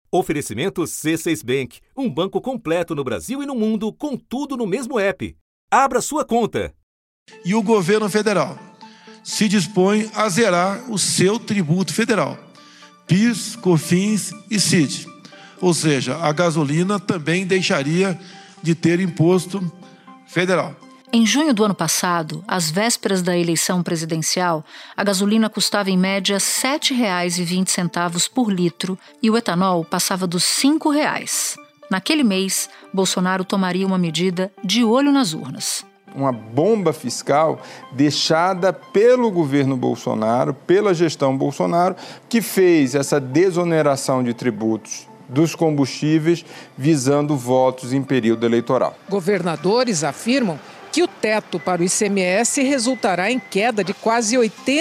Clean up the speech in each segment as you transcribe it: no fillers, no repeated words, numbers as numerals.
Oferecimento C6 Bank, um banco completo no Brasil e no mundo, com tudo no mesmo app. Abra sua conta. E o governo federal se dispõe a zerar o seu tributo federal, PIS, COFINS e CID. Ou seja, a gasolina também deixaria de ter imposto federal. Em junho do ano passado, às vésperas da eleição presidencial, a gasolina custava em média R$ 7,20 por litro e o etanol passava dos R$ 5,00. Naquele mês, Bolsonaro tomaria uma medida de olho nas urnas. Uma bomba fiscal deixada pelo governo Bolsonaro, pela gestão Bolsonaro, que fez essa desoneração de tributos dos combustíveis visando votos em período eleitoral. Governadores afirmam que o teto para o ICMS resultará em queda de quase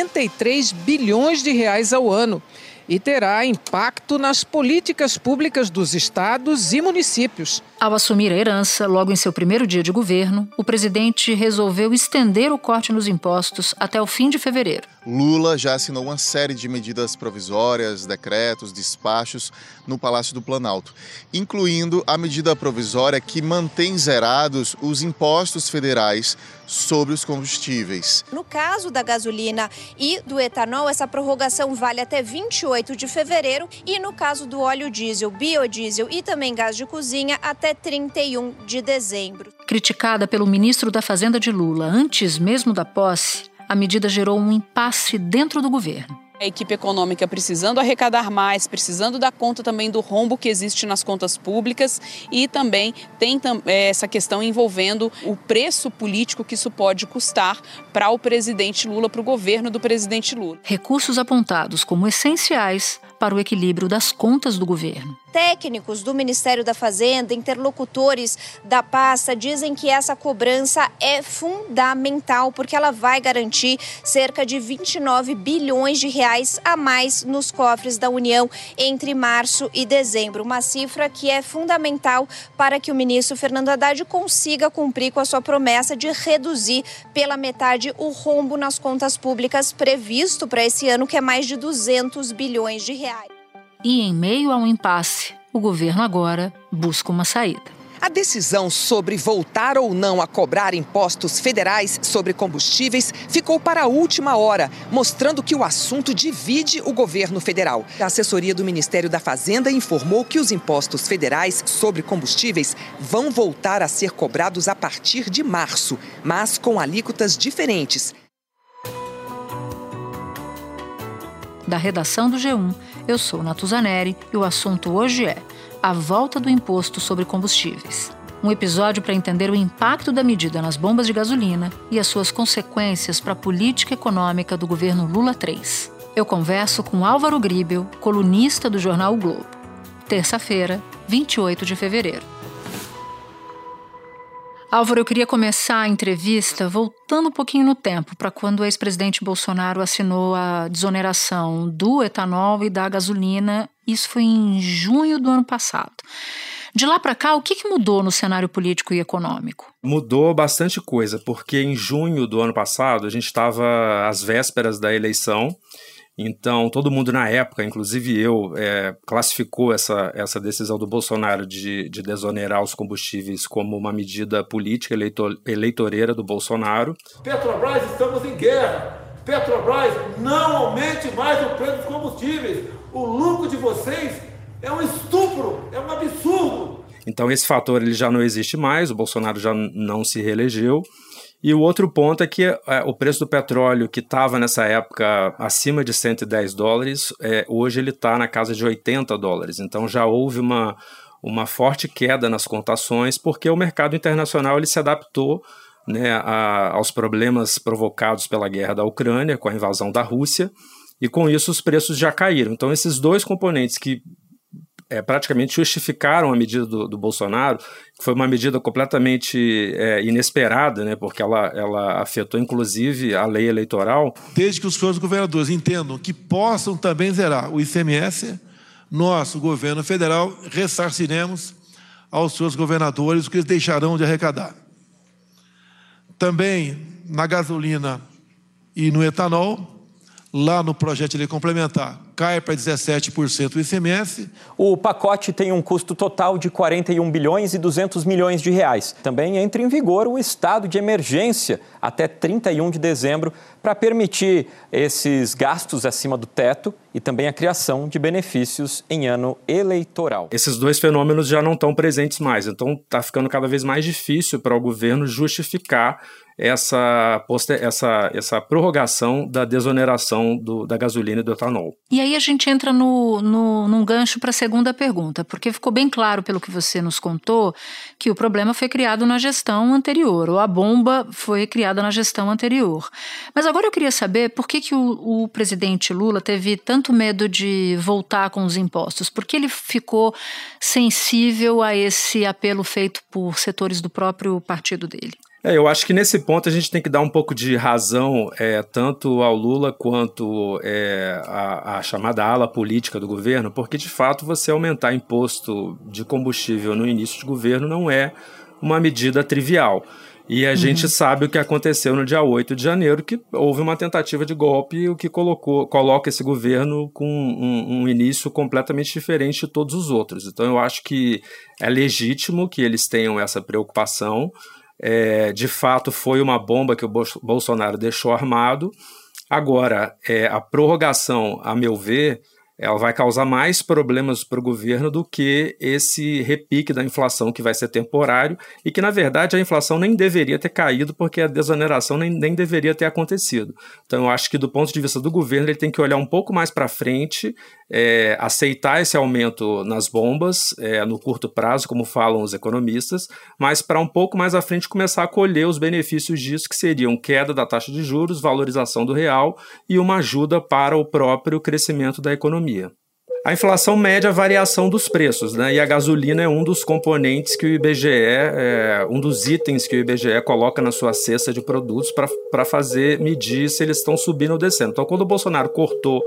83 bilhões de reais ao ano e terá impacto nas políticas públicas dos estados e municípios. Ao assumir a herança, logo em seu primeiro dia de governo, o presidente resolveu estender o corte nos impostos até o fim de fevereiro. Lula já assinou uma série de medidas provisórias, decretos, despachos no Palácio do Planalto, incluindo a medida provisória que mantém zerados os impostos federais sobre os combustíveis. No caso da gasolina e do etanol, essa prorrogação vale até 28 de fevereiro e no caso do óleo diesel, biodiesel e também gás de cozinha, até 31 de dezembro. Criticada pelo ministro da Fazenda de Lula antes mesmo da posse, a medida gerou um impasse dentro do governo. A equipe econômica precisando arrecadar mais, precisando dar conta também do rombo que existe nas contas públicas e também tem essa questão envolvendo o preço político que isso pode custar para o presidente Lula, para o governo do presidente Lula. Recursos apontados como essenciais para o equilíbrio das contas do governo. Técnicos do Ministério da Fazenda, interlocutores da pasta, dizem que essa cobrança é fundamental porque ela vai garantir cerca de 29 bilhões de reais a mais nos cofres da União entre março e dezembro. Uma cifra que é fundamental para que o ministro Fernando Haddad consiga cumprir com a sua promessa de reduzir pela metade o rombo nas contas públicas previsto para esse ano, que é mais de 200 bilhões de reais. E em meio a um impasse, o governo agora busca uma saída. A decisão sobre voltar ou não a cobrar impostos federais sobre combustíveis ficou para a última hora, mostrando que o assunto divide o governo federal. A assessoria do Ministério da Fazenda informou que os impostos federais sobre combustíveis vão voltar a ser cobrados a partir de março, mas com alíquotas diferentes. Da redação do G1, eu sou Natuzaneri e o assunto hoje é a volta do imposto sobre combustíveis. Um episódio para entender o impacto da medida nas bombas de gasolina e as suas consequências para a política econômica do governo Lula III. Eu converso com Álvaro Gribel, colunista do jornal O Globo. Terça-feira, 28 de fevereiro. Álvaro, eu queria começar a entrevista voltando um pouquinho no tempo, para quando o ex-presidente Bolsonaro assinou a desoneração do etanol e da gasolina. Isso foi em junho do ano passado. De lá para cá, o que mudou no cenário político e econômico? Mudou bastante coisa, porque em junho do ano passado a gente estava às vésperas da eleição. Então, todo mundo na época, inclusive eu, classificou essa decisão do Bolsonaro de desonerar os combustíveis como uma medida política eleitoreira do Bolsonaro. Petrobras, estamos em guerra. Petrobras, não aumente mais o preço dos combustíveis. O lucro de vocês é um estupro, é um absurdo. Então, esse fator ele já não existe mais, o Bolsonaro já não se reelegeu. E o outro ponto é que o preço do petróleo, que estava nessa época acima de $110, hoje ele está na casa de $80. Então já houve uma forte queda nas cotações, porque o mercado internacional ele se adaptou, né, aos problemas provocados pela guerra da Ucrânia, com a invasão da Rússia, e com isso os preços já caíram. Então esses dois componentes que praticamente justificaram a medida do Bolsonaro, que foi uma medida completamente inesperada, né, porque ela afetou inclusive a lei eleitoral. Desde que os senhores governadores entendam que possam também zerar o ICMS, nós, o governo federal, ressarciremos aos seus governadores o que eles deixarão de arrecadar. Também na gasolina e no etanol, lá no projeto de lei complementar cai para 17% o ICMS. O pacote tem um custo total de 41 bilhões e 200 milhões de reais. Também entra em vigor o estado de emergência até 31 de dezembro para permitir esses gastos acima do teto e também a criação de benefícios em ano eleitoral. Esses dois fenômenos já não estão presentes mais, então está ficando cada vez mais difícil para o governo justificar essa prorrogação da desoneração da gasolina e do etanol. E aí a gente entra num gancho para a segunda pergunta, porque ficou bem claro pelo que você nos contou que o problema foi criado na gestão anterior, ou a bomba foi criada na gestão anterior. Mas agora eu queria saber por que o presidente Lula teve tanto medo de voltar com os impostos, por que ele ficou sensível a esse apelo feito por setores do próprio partido dele? Eu acho que nesse ponto a gente tem que dar um pouco de razão tanto ao Lula quanto à chamada ala política do governo, porque de fato você aumentar imposto de combustível no início de governo não é uma medida trivial. E a gente sabe o que aconteceu no dia 8 de janeiro, que houve uma tentativa de golpe, o que coloca esse governo com um início completamente diferente de todos os outros. Então eu acho que é legítimo que eles tenham essa preocupação. De fato foi uma bomba que o Bolsonaro deixou armado. Agora, a prorrogação, a meu ver, ela vai causar mais problemas para o governo do que esse repique da inflação que vai ser temporário e que, na verdade, a inflação nem deveria ter caído porque a desoneração nem deveria ter acontecido. Então, eu acho que, do ponto de vista do governo, ele tem que olhar um pouco mais para frente, aceitar esse aumento nas bombas no curto prazo, como falam os economistas, mas para um pouco mais à frente começar a colher os benefícios disso, que seriam queda da taxa de juros, valorização do real e uma ajuda para o próprio crescimento da economia. A inflação mede a variação dos preços, né? E a gasolina é um dos componentes que o IBGE, um dos itens que o IBGE coloca na sua cesta de produtos para medir se eles estão subindo ou descendo. Então, quando o Bolsonaro cortou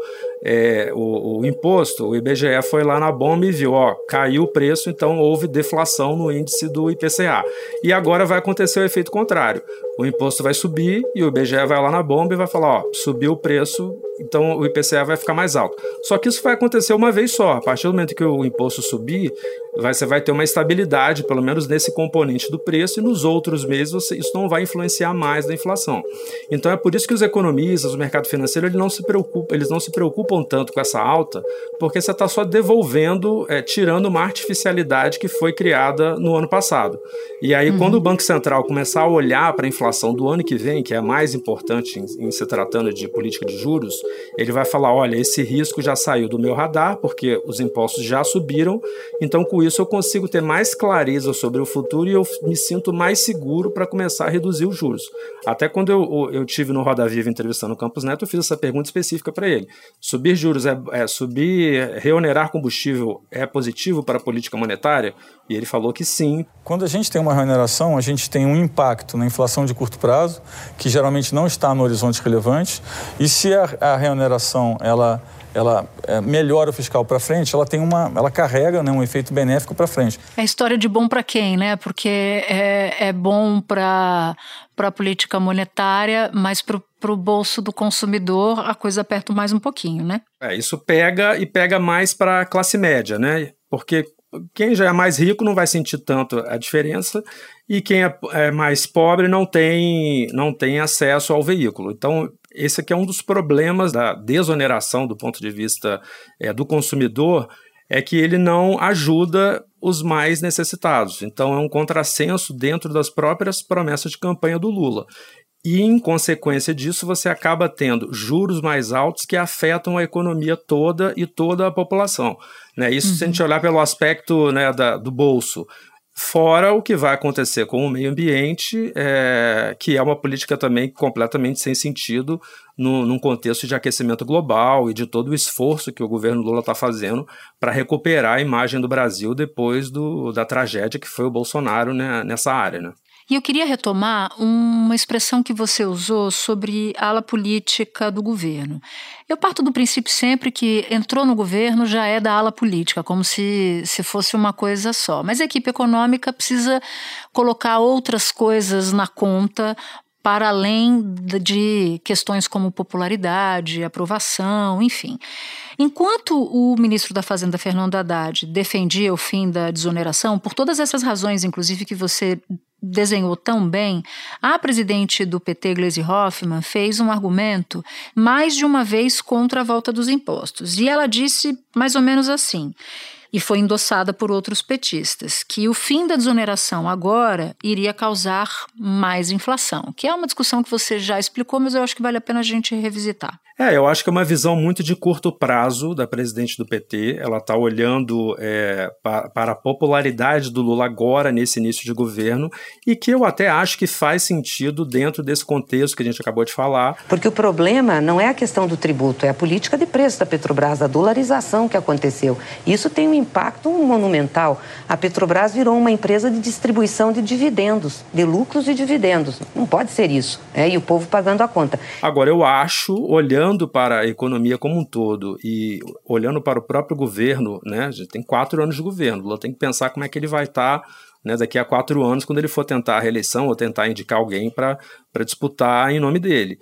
o imposto, o IBGE foi lá na bomba e viu, caiu o preço, então houve deflação no índice do IPCA. E agora vai acontecer o efeito contrário. O imposto vai subir e o IBGE vai lá na bomba e vai falar, subiu o preço, então o IPCA vai ficar mais alto. Só que isso vai acontecer uma vez só. A partir do momento que o imposto subir, você vai ter uma estabilidade, pelo menos nesse componente do preço, e nos outros meses isso não vai influenciar mais da inflação. Então é por isso que os economistas, o mercado financeiro, eles não se preocupam tanto com essa alta, porque você está só devolvendo, tirando uma artificialidade que foi criada no ano passado. E aí, quando o Banco Central começar a olhar para a inflação do ano que vem, que é a mais importante em se tratando de política de juros, ele vai falar, olha, esse risco já saiu do meu radar, porque os impostos já subiram, então com isso eu consigo ter mais clareza sobre o futuro e eu me sinto mais seguro para começar a reduzir os juros. Até quando eu tive no Roda Viva entrevistando o Campos Neto, eu fiz essa pergunta específica para ele. Subir juros, reonerar combustível é positivo para a política monetária? E ele falou que sim. Quando a gente tem uma reoneração, a gente tem um impacto na inflação de curto prazo, que geralmente não está no horizonte relevante, e se a reoneração ela melhora o fiscal para frente, ela carrega, né, um efeito benéfico para frente. É história de bom para quem, né? Porque é bom para a política monetária, mas para o bolso do consumidor a coisa aperta mais um pouquinho, né? Isso pega mais para a classe média, né? Porque quem já é mais rico não vai sentir tanto a diferença e quem é mais pobre não tem acesso ao veículo. Então, esse aqui é um dos problemas da desoneração do ponto de vista do consumidor, é que ele não ajuda os mais necessitados. Então, é um contrassenso dentro das próprias promessas de campanha do Lula. E, em consequência disso, você acaba tendo juros mais altos que afetam a economia toda e toda a população. Né? Isso se a gente olhar pelo aspecto, né, do bolso. Fora o que vai acontecer com o meio ambiente, que é uma política também completamente sem sentido num contexto de aquecimento global e de todo o esforço que o governo Lula está fazendo para recuperar a imagem do Brasil depois da tragédia que foi o Bolsonaro, né, nessa área, né? E eu queria retomar uma expressão que você usou sobre a ala política do governo. Eu parto do princípio sempre que entrou no governo já é da ala política, como se fosse uma coisa só. Mas a equipe econômica precisa colocar outras coisas na conta para além de questões como popularidade, aprovação, enfim. Enquanto o ministro da Fazenda, Fernando Haddad, defendia o fim da desoneração, por todas essas razões, inclusive que você desenhou tão bem, a presidente do PT, Gleisi Hoffmann, fez um argumento mais de uma vez contra a volta dos impostos. E ela disse mais ou menos assim, e foi endossada por outros petistas, que o fim da desoneração agora iria causar mais inflação, que é uma discussão que você já explicou, mas eu acho que vale a pena a gente revisitar. Eu acho que é uma visão muito de curto prazo da presidente do PT. Ela está olhando para a popularidade do Lula agora, nesse início de governo, e que eu até acho que faz sentido dentro desse contexto que a gente acabou de falar. Porque o problema não é a questão do tributo, é a política de preço da Petrobras, a dolarização que aconteceu. Isso tem um impacto monumental. A Petrobras virou uma empresa de distribuição de dividendos, de lucros e dividendos. Não pode ser isso, e o povo pagando a conta. Agora, eu acho, olhando para a economia como um todo e olhando para o próprio governo, né, a gente tem 4 anos de governo, Lula tem que pensar como é que ele vai estar, né, daqui a 4 anos, quando ele for tentar a reeleição ou tentar indicar alguém para disputar em nome dele.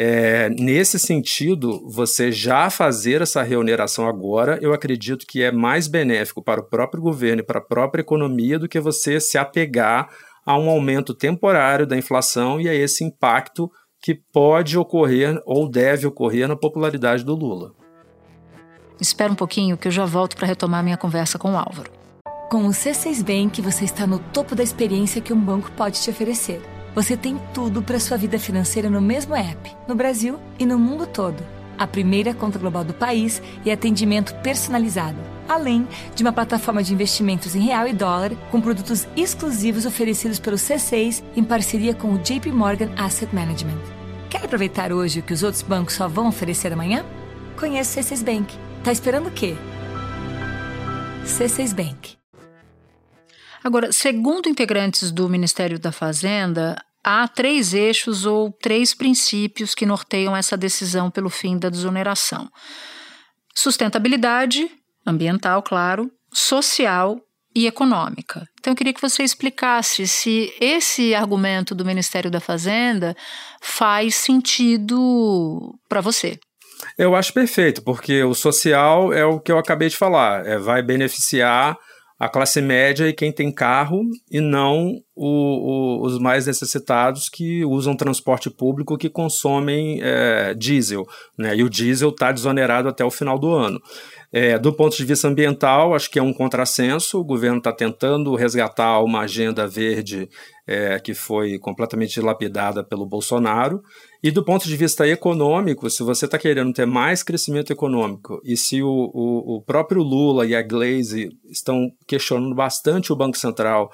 Nesse sentido, você já fazer essa reoneração agora, eu acredito que é mais benéfico para o próprio governo e para a própria economia do que você se apegar a um aumento temporário da inflação e a esse impacto que pode ocorrer ou deve ocorrer na popularidade do Lula. Espera um pouquinho que eu já volto para retomar minha conversa com o Álvaro. Com o C6 Bank, você está no topo da experiência que um banco pode te oferecer. Você tem tudo para sua vida financeira no mesmo app, no Brasil e no mundo todo. A primeira conta global do país e atendimento personalizado, além de uma plataforma de investimentos em real e dólar com produtos exclusivos oferecidos pelo C6 em parceria com o JP Morgan Asset Management. Quer aproveitar hoje o que os outros bancos só vão oferecer amanhã? Conheça o C6 Bank. Tá esperando o quê? C6 Bank. Agora, segundo integrantes do Ministério da Fazenda, há 3 eixos ou 3 princípios que norteiam essa decisão pelo fim da desoneração. Sustentabilidade, ambiental, claro, social e econômica. Então, eu queria que você explicasse se esse argumento do Ministério da Fazenda faz sentido para você. Eu acho perfeito, porque o social é o que eu acabei de falar, vai beneficiar a classe média e quem tem carro e não os mais necessitados que usam transporte público que consomem diesel, né? E o diesel está desonerado até o final do ano. Do ponto de vista ambiental, acho que é um contrassenso, o governo está tentando resgatar uma agenda verde que foi completamente dilapidada pelo Bolsonaro, e do ponto de vista econômico, se você está querendo ter mais crescimento econômico, e se o próprio Lula e a Gleisi estão questionando bastante o Banco Central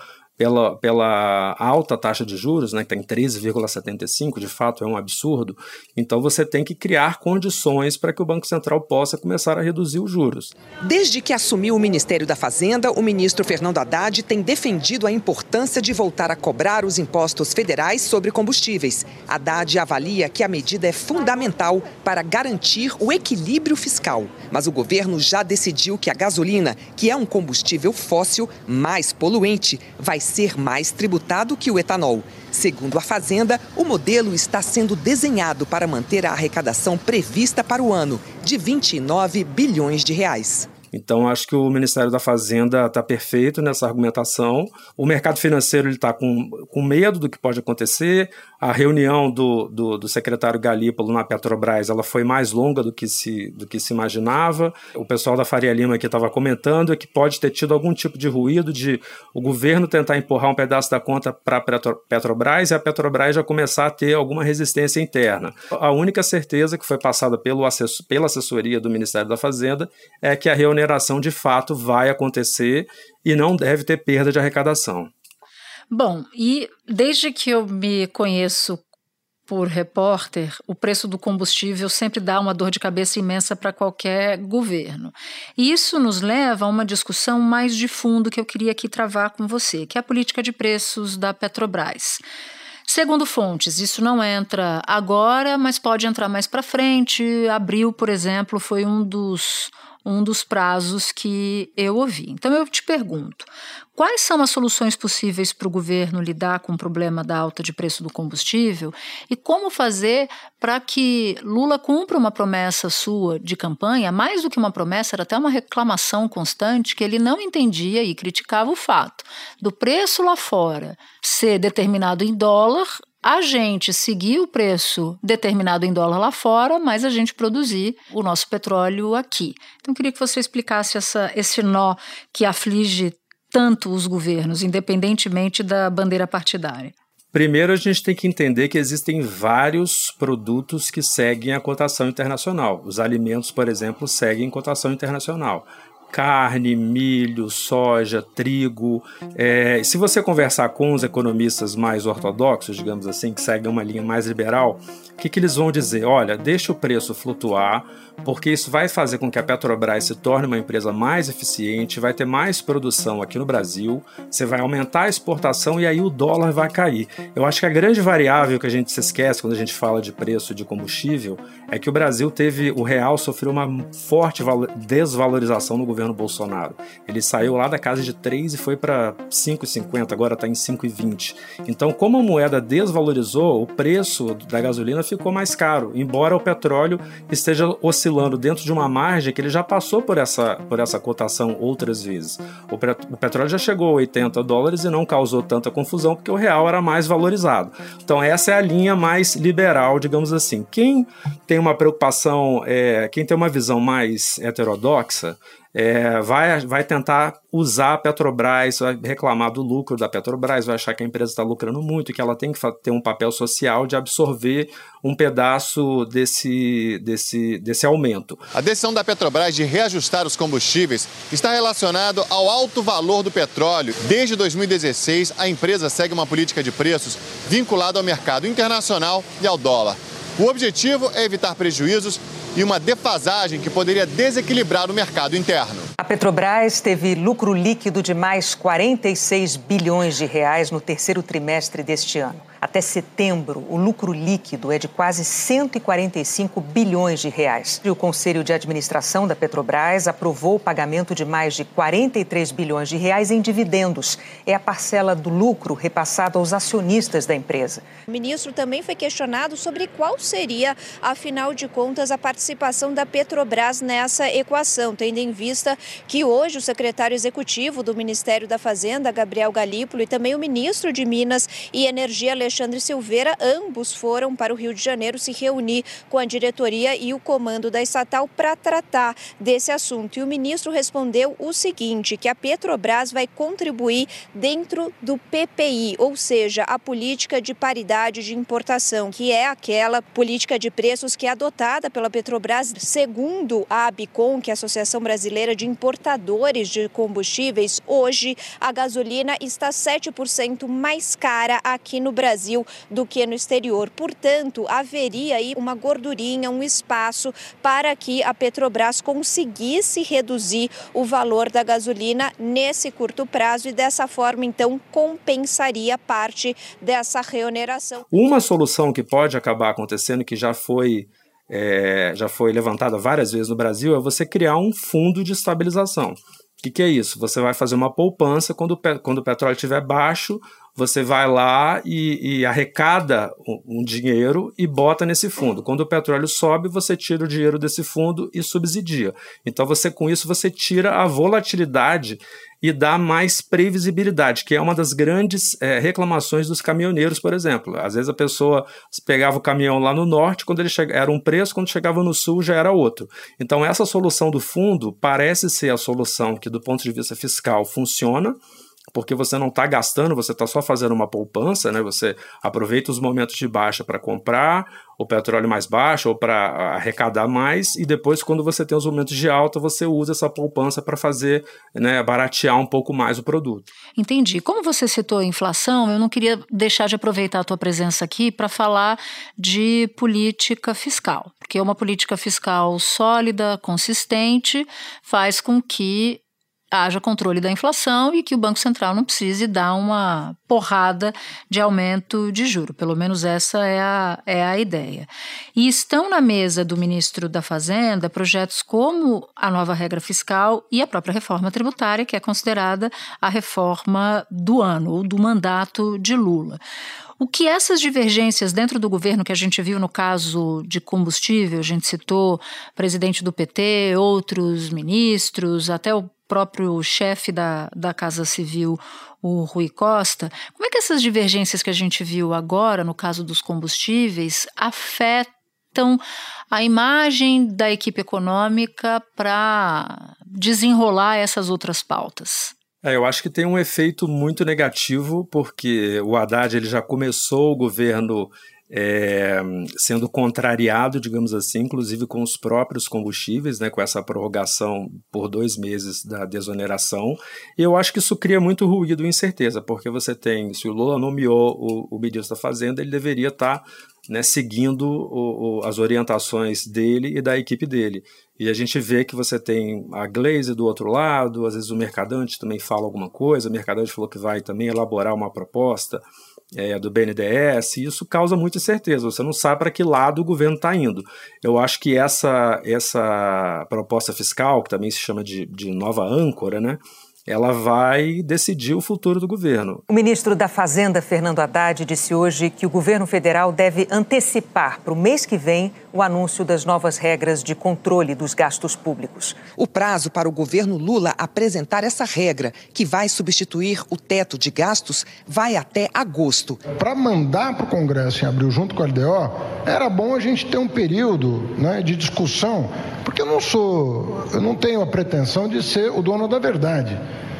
pela alta taxa de juros, né, que está em 13,75%, de fato é um absurdo, então você tem que criar condições para que o Banco Central possa começar a reduzir os juros. Desde que assumiu o Ministério da Fazenda, o ministro Fernando Haddad tem defendido a importância de voltar a cobrar os impostos federais sobre combustíveis. Haddad avalia que a medida é fundamental para garantir o equilíbrio fiscal. Mas o governo já decidiu que a gasolina, que é um combustível fóssil mais poluente, vai ser mais tributado que o etanol. Segundo a Fazenda, o modelo está sendo desenhado para manter a arrecadação prevista para o ano, de 29 bilhões de reais. Então, acho que o Ministério da Fazenda está perfeito nessa argumentação. O mercado financeiro está com medo do que pode acontecer. A reunião do secretário Galípolo na Petrobras ela foi mais longa do que se imaginava. O pessoal da Faria Lima que estava comentando que pode ter tido algum tipo de ruído de o governo tentar empurrar um pedaço da conta para a Petrobras e a Petrobras já começar a ter alguma resistência interna. A única certeza que foi passada pela assessoria do Ministério da Fazenda é que a reoneração de fato vai acontecer e não deve ter perda de arrecadação. Bom, e desde que eu me conheço por repórter, o preço do combustível sempre dá uma dor de cabeça imensa para qualquer governo. E isso nos leva a uma discussão mais de fundo que eu queria aqui travar com você, que é a política de preços da Petrobras. Segundo fontes, isso não entra agora, mas pode entrar mais para frente. Abril, por exemplo, foi um dos um dos prazos que eu ouvi. Então eu te pergunto, quais são as soluções possíveis para o governo lidar com o problema da alta de preço do combustível e como fazer para que Lula cumpra uma promessa sua de campanha, mais do que uma promessa, era até uma reclamação constante, que ele não entendia e criticava o fato do preço lá fora ser determinado em dólar, a gente seguir o preço determinado em dólar lá fora, mas a gente produzir o nosso petróleo aqui. Então, eu queria que você explicasse esse nó que aflige tanto os governos, independentemente da bandeira partidária. Primeiro, a gente tem que entender que existem vários produtos que seguem a cotação internacional. Os alimentos, por exemplo, seguem cotação internacional. Carne, milho, soja, trigo. Se você conversar com os economistas mais ortodoxos, digamos assim, que seguem uma linha mais liberal, o que eles vão dizer? Olha, deixa o preço flutuar, porque isso vai fazer com que a Petrobras se torne uma empresa mais eficiente, vai ter mais produção aqui no Brasil, você vai aumentar a exportação e aí o dólar vai cair. Eu acho que a grande variável que a gente se esquece quando a gente fala de preço de combustível é que o real sofreu uma forte desvalorização no governo Bolsonaro. Ele saiu lá da casa de 3 e foi para 5,50, agora está em 5,20. Então, como a moeda desvalorizou, o preço da gasolina ficou mais caro, embora o petróleo esteja oscilando dentro de uma margem que ele já passou por essa cotação outras vezes. O petróleo já chegou a 80 dólares e não causou tanta confusão porque o real era mais valorizado. Então, essa é a linha mais liberal, digamos assim. Quem tem uma preocupação, quem tem uma visão mais heterodoxa, vai tentar usar a Petrobras, vai reclamar do lucro da Petrobras, vai achar que a empresa está lucrando muito, que ela tem que ter um papel social de absorver um pedaço desse aumento. A decisão da Petrobras de reajustar os combustíveis está relacionada ao alto valor do petróleo. Desde 2016, a empresa segue uma política de preços vinculada ao mercado internacional e ao dólar. O objetivo é evitar prejuízos e uma defasagem que poderia desequilibrar o mercado interno. A Petrobras teve lucro líquido de mais 46 bilhões de reais no terceiro trimestre deste ano. Até setembro, o lucro líquido é de quase 145 bilhões de reais. E o Conselho de Administração da Petrobras aprovou o pagamento de mais de 43 bilhões de reais em dividendos. É a parcela do lucro repassado aos acionistas da empresa. O ministro também foi questionado sobre qual seria, afinal de contas, a participação da Petrobras nessa equação, tendo em vista que hoje o secretário executivo do Ministério da Fazenda, Gabriel Galípolo, e também o ministro de Minas e Energia, Alexandre Silveira, ambos foram para o Rio de Janeiro se reunir com a diretoria e o comando da estatal para tratar desse assunto. E o ministro respondeu o seguinte, que a Petrobras vai contribuir dentro do PPI, ou seja, a política de paridade de importação, que é aquela política de preços que é adotada pela Petrobras. Segundo a ABICOM, que é a Associação Brasileira de Importadores de Combustíveis, hoje a gasolina está 7% mais cara aqui no Brasil do que no exterior. Portanto, haveria aí uma gordurinha, um espaço para que a Petrobras conseguisse reduzir o valor da gasolina nesse curto prazo e dessa forma, então, compensaria parte dessa reoneração. Uma solução que pode acabar acontecendo, que já foi levantada várias vezes no Brasil, é você criar um fundo de estabilização. O que é isso? Você vai fazer uma poupança quando o petróleo estiver baixo, você vai lá e arrecada um dinheiro e bota nesse fundo. Quando o petróleo sobe, você tira o dinheiro desse fundo e subsidia. Então, com isso, você tira a volatilidade e dá mais previsibilidade, que é uma das grandes reclamações dos caminhoneiros, por exemplo. Às vezes a pessoa pegava o caminhão lá no norte, quando ele era um preço, quando chegava no sul já era outro. Então, essa solução do fundo parece ser a solução que, do ponto de vista fiscal, funciona, porque você não está gastando, você está só fazendo uma poupança, né? Você aproveita os momentos de baixa para comprar o petróleo mais baixo ou para arrecadar mais, e depois, quando você tem os momentos de alta, você usa essa poupança para fazer, né, baratear um pouco mais o produto. Entendi. Como você citou a inflação, eu não queria deixar de aproveitar a tua presença aqui para falar de política fiscal, porque uma política fiscal sólida, consistente, faz com que haja controle da inflação e que o Banco Central não precise dar uma porrada de aumento de juro. Pelo menos essa é a ideia. E estão na mesa do ministro da Fazenda projetos como a nova regra fiscal e a própria reforma tributária, que é considerada a reforma do ano ou do mandato de Lula. O que essas divergências dentro do governo que a gente viu no caso de combustível, a gente citou presidente do PT, outros ministros, até o próprio chefe da Casa Civil, o Rui Costa, como é que essas divergências que a gente viu agora, no caso dos combustíveis, afetam a imagem da equipe econômica para desenrolar essas outras pautas? Eu acho que tem um efeito muito negativo, porque o Haddad ele já começou o governo sendo contrariado, digamos assim, inclusive com os próprios combustíveis, né, com essa prorrogação por 2 meses da desoneração, e eu acho que isso cria muito ruído e incerteza, porque você tem, se o Lula nomeou o ministro da Fazenda, ele deveria estar seguindo as orientações dele e da equipe dele. E a gente vê que você tem a Glaze do outro lado, às vezes o Mercadante também fala alguma coisa, o Mercadante falou que vai também elaborar uma proposta do BNDES, e isso causa muita incerteza, você não sabe para que lado o governo está indo. Eu acho que essa proposta fiscal, que também se chama de nova âncora, né, ela vai decidir o futuro do governo. O ministro da Fazenda, Fernando Haddad, disse hoje que o governo federal deve antecipar para o mês que vem o anúncio das novas regras de controle dos gastos públicos. O prazo para o governo Lula apresentar essa regra, que vai substituir o teto de gastos, vai até agosto. Para mandar para o Congresso em abril, junto com a LDO, era bom a gente ter um período, né, de discussão, porque eu não tenho a pretensão de ser o dono da verdade.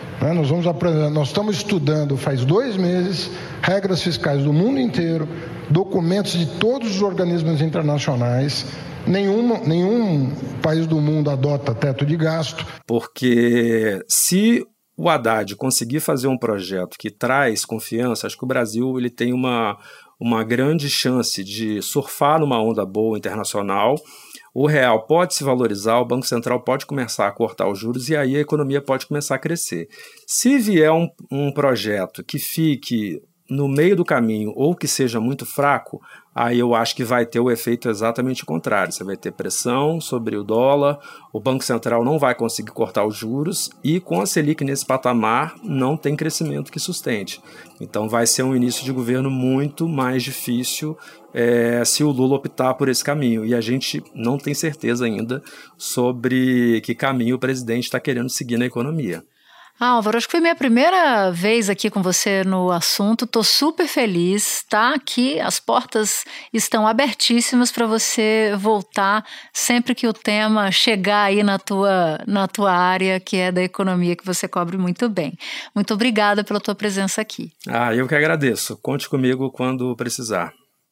Nós estamos estudando faz 2 meses regras fiscais do mundo inteiro, documentos de todos os organismos internacionais. Nenhum país do mundo adota teto de gasto. Porque se o Haddad conseguir fazer um projeto que traz confiança, acho que o Brasil ele tem uma grande chance de surfar numa onda boa internacional. O real pode se valorizar, o Banco Central pode começar a cortar os juros e aí a economia pode começar a crescer. Se vier um projeto que fique no meio do caminho ou que seja muito fraco, aí eu acho que vai ter o efeito exatamente contrário. Você vai ter pressão sobre o dólar, o Banco Central não vai conseguir cortar os juros e com a Selic nesse patamar não tem crescimento que sustente. Então vai ser um início de governo muito mais difícil se o Lula optar por esse caminho. E a gente não tem certeza ainda sobre que caminho o presidente está querendo seguir na economia. Álvaro, acho que foi minha primeira vez aqui com você no assunto, estou super feliz, tá? Aqui as portas estão abertíssimas para você voltar sempre que o tema chegar aí na tua área, que é da economia, que você cobre muito bem. Muito obrigada pela tua presença aqui. Eu que agradeço. Conte comigo quando precisar.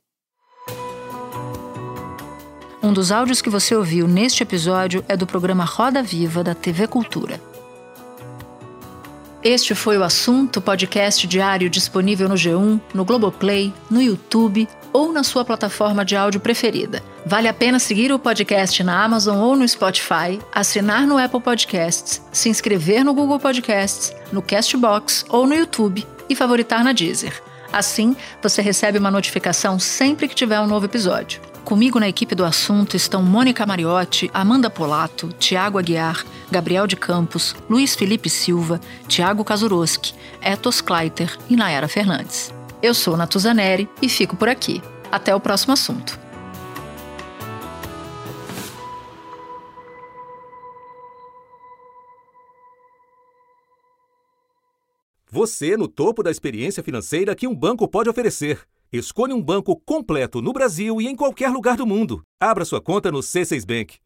Um dos áudios que você ouviu neste episódio é do programa Roda Viva da TV Cultura. Este foi o Assunto, podcast diário disponível no G1, no Globoplay, no YouTube ou na sua plataforma de áudio preferida. Vale a pena seguir o podcast na Amazon ou no Spotify, assinar no Apple Podcasts, se inscrever no Google Podcasts, no Castbox ou no YouTube e favoritar na Deezer. Assim, você recebe uma notificação sempre que tiver um novo episódio. Comigo na equipe do Assunto estão Mônica Mariotti, Amanda Polato, Tiago Aguiar, Gabriel de Campos, Luiz Felipe Silva, Tiago Kazuroski, Etos Kleiter e Nayara Fernandes. Eu sou Natuzaneri e fico por aqui. Até o próximo assunto. Você no topo da experiência financeira que um banco pode oferecer. Escolha um banco completo no Brasil e em qualquer lugar do mundo. Abra sua conta no C6 Bank.